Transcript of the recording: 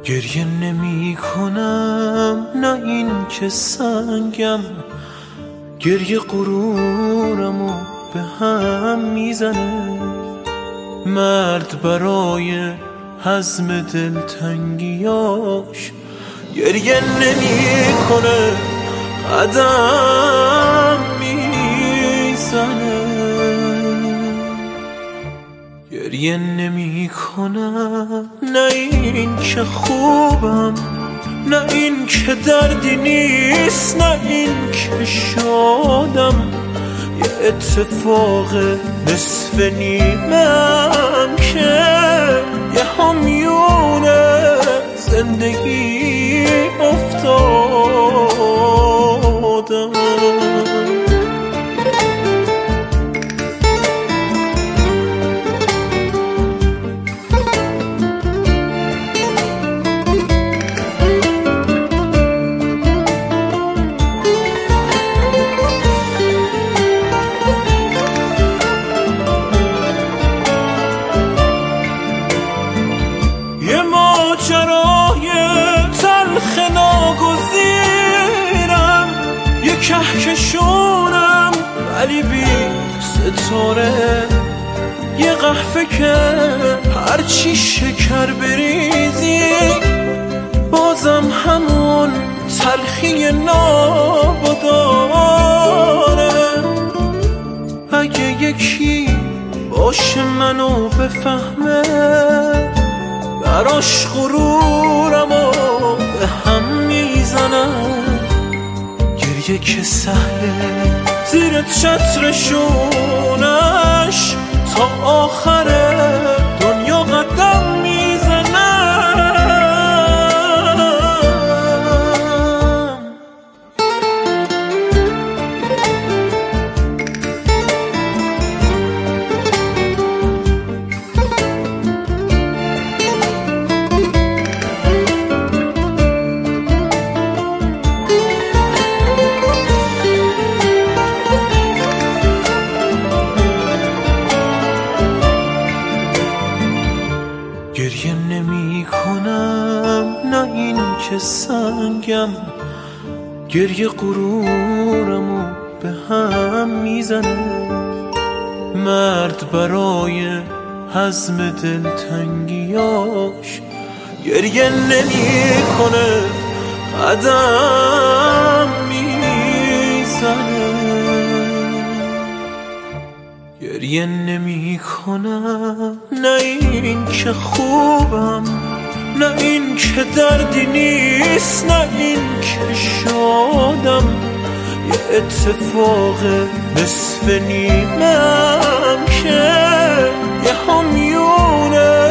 گریه نمی کنم، نه این که سنگم، گریه غرورمو به هم میزنه. مرد برای هضم دلتنگیاش گریه نمی کنه، قدم میزنه. گریه نمی کنم، نه این که خوبم، نه این که دردی نیست، نه این که شادم. یه اتفاق نصف نیمم که یه همیون زندگی افتادم. ماجرای تلخ ناگزیرم، یه کهکشونم ولی بی ستاره، یه قهوه که هرچی شکر بریزی بازم همون تلخی ناب داره. اگه یکی باشه منو بفهمه، براش غرورمو به هم میزنم. گریه که سهله زیر چترشونش تا آخر دنیا قدم میزنم. گریه نمی کنم، نه این که سنگم، گریه غرورمو به هم میزنه. مرد برای هضم دلتنگیاش گریه نمی کنه، قدم میزنه. گریه نمی کنم، نه این که خوبم، نه این که دردی نیست، نه این که شادم. یه اتفاق نصف نیمم که یه همیونه